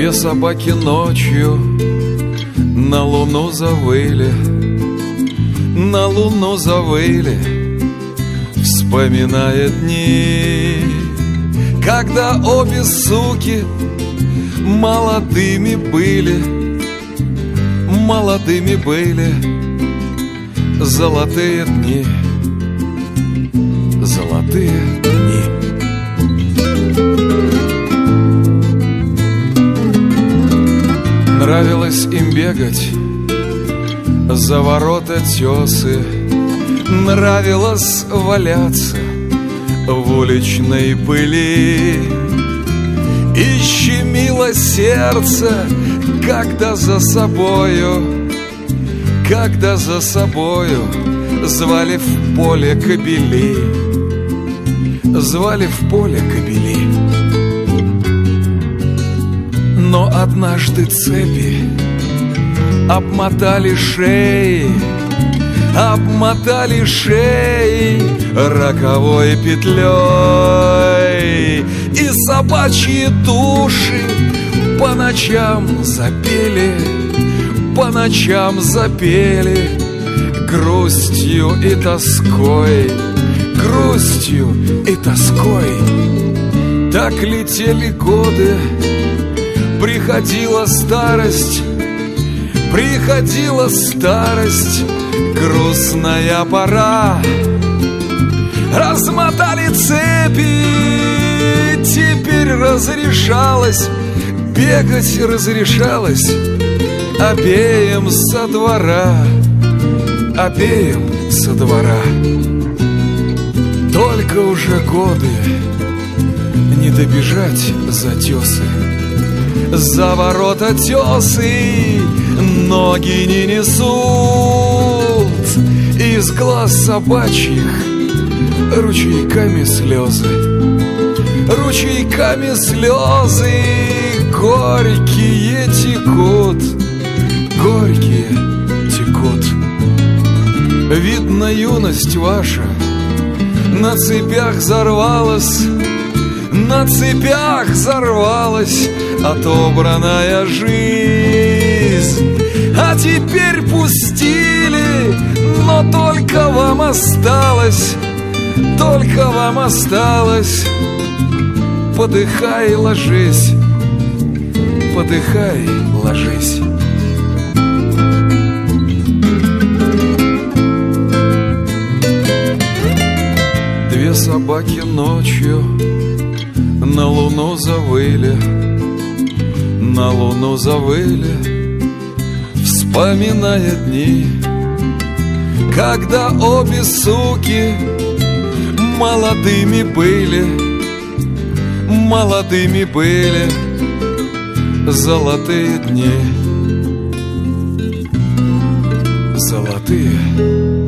Две собаки ночью на луну завыли, на луну завыли, вспоминая дни, когда обе суки молодыми были, молодыми были. Золотые дни, золотые дни. Нравилось им бегать за ворота тёсы, нравилось валяться в уличной пыли, и щемило сердце, когда за собою звали в поле кобели, звали в поле кобели. Но однажды цепи обмотали шеи роковой петлей, и собачьи души по ночам запели, по ночам запели грустью и тоской, грустью и тоской. Так летели годы, приходила старость, грустная пора. Размотали цепи, теперь разрешалось, бегать разрешалось обеим со двора, обеим со двора. Только уже годы не добежать за тёсы, за ворота тёсы ноги не несут, из глаз собачьих ручейками слезы, ручейками слезы горькие текут, горькие текут. Видно, юность ваша на цепях взорвалась, на цепях взорвалась отобранная жизнь. А теперь пустили, но только вам осталось, только вам осталось. Подыхай, ложись, подыхай, ложись. Две собаки ночью на луну завыли, на луну завыли, вспоминая дни, когда обе суки молодыми были, молодыми были. Золотые дни, золотые